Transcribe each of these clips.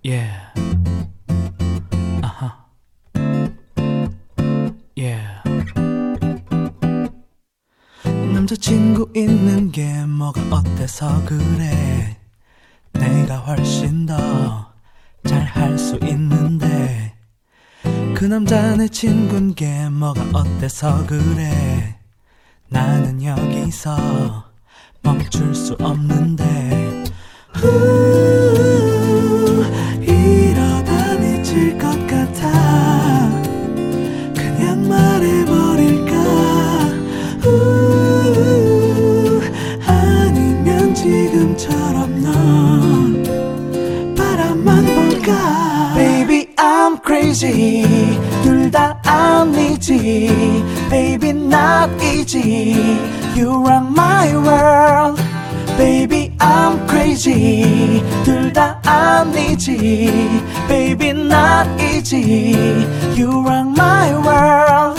Yeah. 아하. Yeah. 남자친구 있는 게 뭐가 어때서 그래. 내가 훨씬 더 잘할 수 있는데 그 남자 내 친구인 게 뭐가 어때서 그래. 나는 여기서 멈출 수 없는데 이러다 미칠 것 같아. 그냥 말해버릴까. 아니면 지금처럼 넌 바라만 볼까. Baby I'm crazy. 둘 다 아니지. Baby not easy. You rock my world. Baby I'm crazy. 둘 다 아니지. Baby not easy. You rock my world.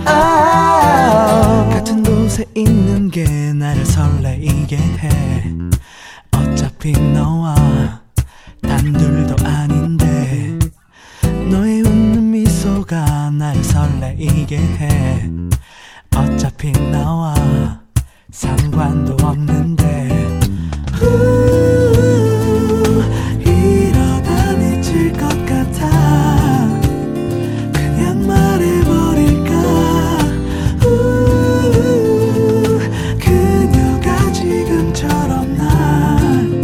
Oh. 같은 곳에 있는 게 나를 설레이게 해. 어차피 너와 단둘도 아닌데 너의 웃는 미소가 나를 설레이게 해. 어차피 나와 상관도 없는데 이러다 미칠 것 같아. 그냥 말해버릴까. 그녀가 지금처럼 날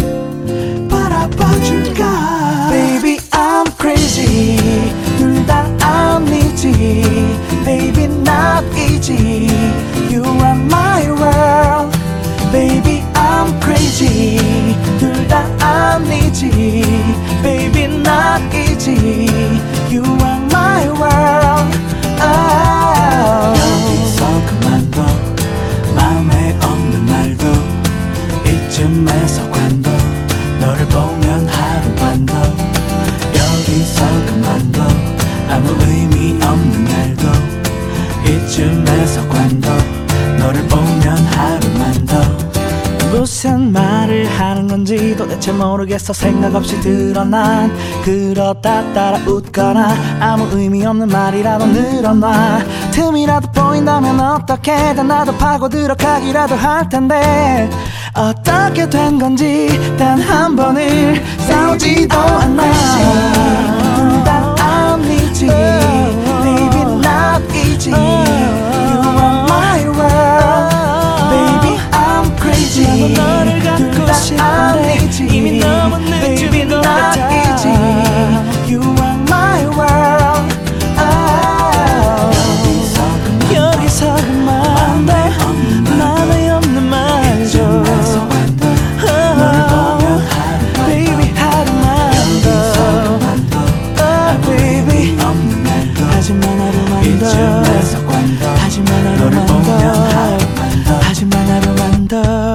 바라봐줄까. Baby I'm crazy. 둘 다 아니지. Baby not easy. You are my world. Baby I'm crazy. 둘 다 아니지. Baby not easy. You are my world. Oh. 여기서 그만둬. 마음에 없는 말도 이쯤에서 관둬. 너를 보면 하루 반도. 여기서 그만둬. 아무 의미 없는 날도 이쯤에서 관둬. 너를 보면 하루만 더. 무슨 말을 하는 건지 도대체 모르겠어. 생각 없이 드러난 그러다 따라 웃거나 아무 의미 없는 말이라도 늘어놔. 틈이라도 보인다면 어떻게든 나도 파고 들어가기라도 할 텐데 어떻게 된 건지 단 한 번을 싸우지도 않아. 둘 다 아니지. Baby not easy. You are my world. Baby I'm crazy. 너를 갖고 싶은데 이미 너무 늦은 것 같아. Baby not easy. You are my world. Oh. 여기서 그만 맘에 없는 말도 Baby 하루만 더. Baby 하지만 하루만 더. 하지만 하루만 더. 하지만 하루만 더.